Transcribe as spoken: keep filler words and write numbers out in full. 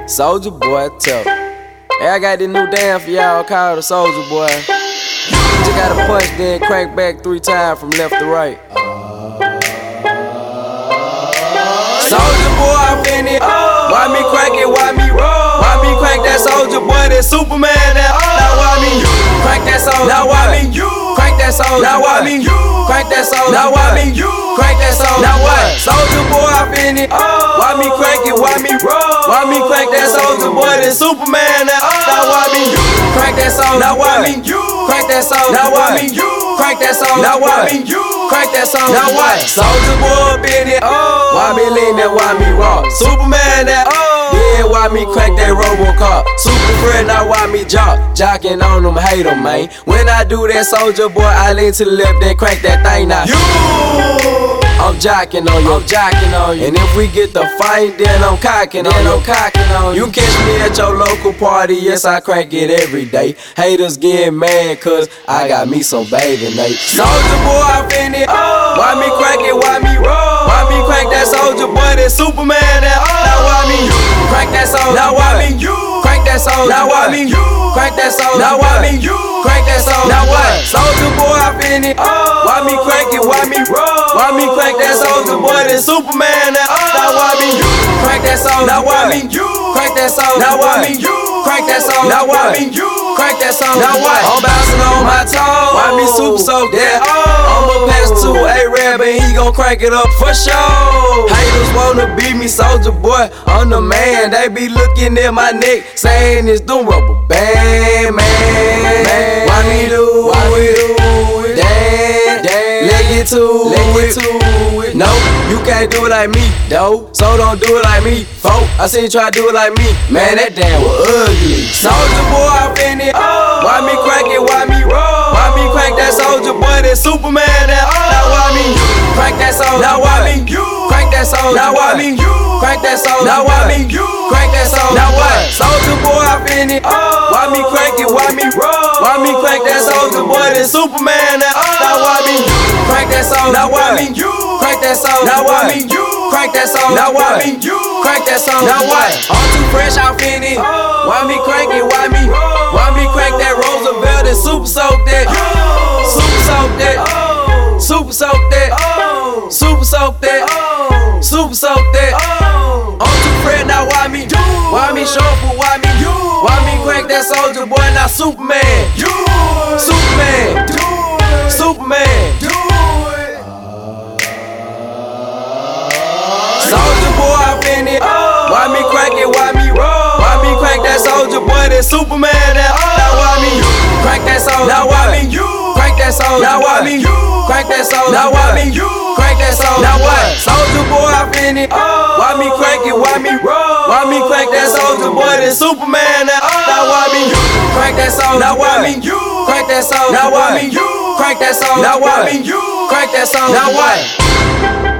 Soulja Boy tough. Hey, I got this new dance for y'all called the Soulja Boy. You just gotta punch, then crank back three times from left to right. Soulja Boy, I'm in it. Why me crank it? Why me roll? Why me crank that Soulja Boy? That Superman? That now why me crank that Soulja? Now why me crank that Soulja? Now why me crank that Soulja? Now why me crank that Soulja? Now what? Soulja Boy, I'm in it. Why me crank it? Why me roll? Why me crank that Soulja Boy? That Superman? That now why me crank that Soulja? Now why me crank that Soulja? Now why me crank that Soulja? Now why me crank that Soulja? Now what? Soulja Boy, up in it. Why me lean that? Why me rock? Superman? That yeah, why me crank that Robocop? Super friend, now why me jock? Jocking on them, hate them, man. When I do that Soulja Boy, I lean to the left, then crank that thing now. You, I'm jocking on you, I'm jocking on you. And if we get the fight, then I'm cocking on you, I'm cocking on you. You catch me at your local party, yes, I crank it every day. Haters get mad, cause I got me some bathing Nate. Soulja Boy, I'm in it. Why me crank it? Why me roll? Why me crank that Soulja Boy? That Superman? That now why me crank that Soulja? Now why me crank that Soulja? Now why me crank that Soulja? Now why me crank that Soulja? Now what? Soulja Boy, I'm in it. Why me crank it? Why me roll? Why me crank that Soulja Boy? That Superman? That now why me crank that Soulja? Now why me crank that Soulja? Now why me crank that Soulja? Now why me crank that Soulja? Now what? I'm bouncing on my toes. Why me super soak that? I'ma pass to A-Rab and he gon' crank it up for sure. Haters wanna beat me, Soulja Boy, I'm the man. They be looking at my neck, saying it's them rubber band, man. Why me do it? Damn, let get to it. No, you can't do it like me, though. So don't do it like me, folk. I seen you try to do it like me. Man, that damn was ugly. Soulja Boy, I'm in it. Why me crank it? Why me roll? Why me crank that Soulja Boy? That Superman? That now why me crank that Soulja? Now why me crank that Soulja? Now why me crank that Soulja? Now why me crank that Soulja? Now what? Soulja Boy, I'm in it. Why me crank it? Why me roll? Why me crank that Soulja Boy? That Superman? That now why me crank that Soulja? Now why me crank that Soulja? Now why me crank that Soulja? Now why me crank that Soulja? Now what? I'm too fresh, I'm in it. Why me crank it? Why me? Why me crank that Roosevelt and super soak that? Super soak that. Super soak that. Super soak that. Super soak that. I'm too fresh, now why me? Why me shuffle? Why me? Why me crank that Soulja Boy? Now Superman. Superman. Superman. Soulja Boy, I'm in it. Why me crank it? Why me roll? Why me crank that Soulja Boy? That Superman? That now why me crank that Soulja? Now why me crank that Soulja? Now why me crank that Soulja? Now why me crank that Soulja? Now what? Soulja Boy, I'm in it. Why me crank it? Why me roll? Why me crank that Soulja Boy? That Superman? That now why me crank that Soulja? Now why me crank that Soulja? Now why me crank that Soulja? Now why me crank that Soulja? Now what?